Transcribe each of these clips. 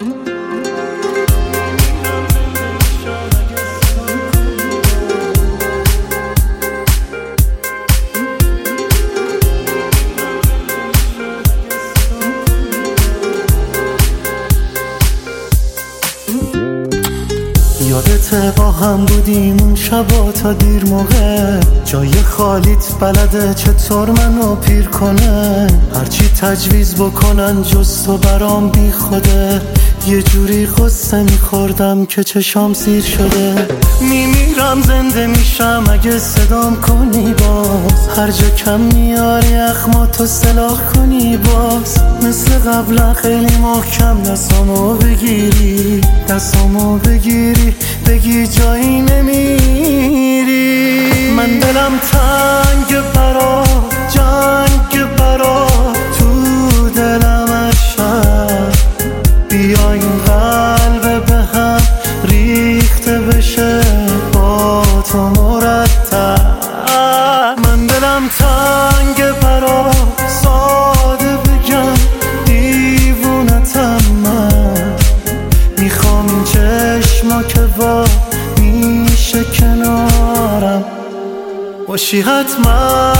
یادته با هم بودیم اون شبا تا دیر موقع، جای خالیت بلده چطور منو پیر کنه، هرچی تجویز بکنن جز تو برام بی خوده، یه جوری قصه میخوردم که چشام سیر شده. میمیرم زنده میشم اگه صدام کنی باز، هر جا کم میاری اخماتو سلاح کنی باز، مثل قبلا خیلی محکم دستامو بگیری، دستامو بگیری بگی جایی نمیری. من دلم تنگ برا جنگ برا تو دلم عشق، بیا این قلب به هم ریخته بشه با تو مرتب. من دلم تنگ برا ساده بگم دیوونتم، من میخوام این چشما که با میشه کنارم باشی حتما.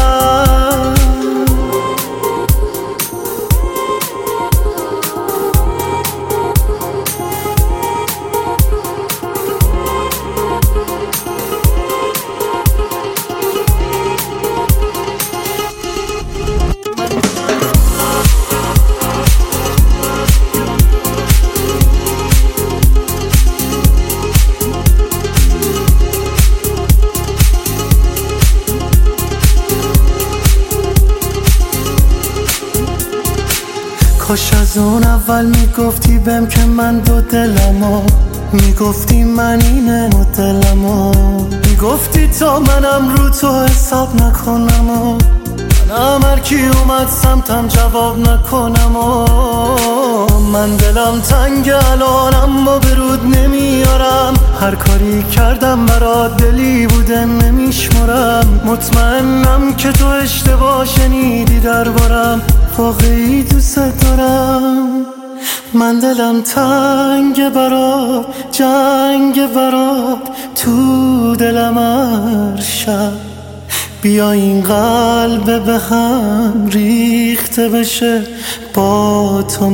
کاش از اون اول میگفتی بهم که من دو دلمو، میگفتی من اینه مدلمو، میگفتی تا منم رو تو حساب نکنم و منم هرکی اومد سمتم جواب نکنم و من دلم تنگ الانم و برود نمیارم، هر کاری کردم برات دلی بوده نمیشمرم، مطمئنم که تو اشتباه شنیدی دربارم، واقعی دوست دارم. من دلم تنگ برات جنگ برات تو دلم هر شب، بیا این قلب به هم ریخته بشه با تو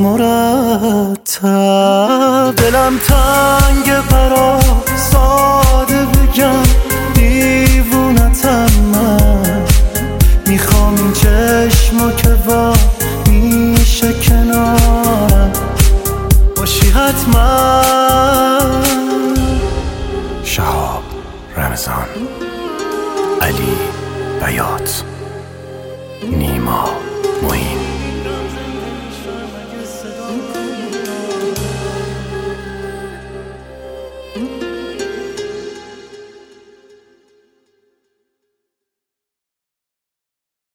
مرتب. دلم تنگ برات ساده بگم دیوونتم، من میخوام این چشما که با میشه کنارم باشی حتما. شهاب رمضان، علی بیات، نیما معین.